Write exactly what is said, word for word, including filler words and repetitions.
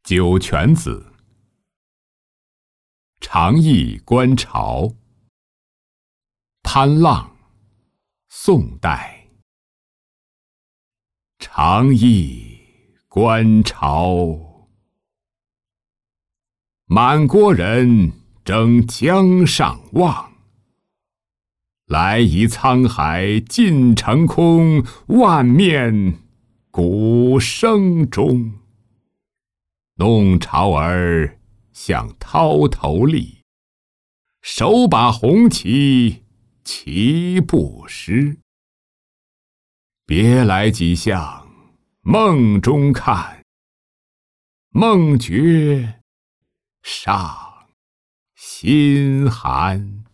九泉子。长忆观潮。潘浪，宋代。长忆观潮，满国人争江上望。来移沧海尽成空，万面鼓声中。弄潮儿向涛头立，手把红旗齐不失。别来几向梦中看，梦觉上心寒。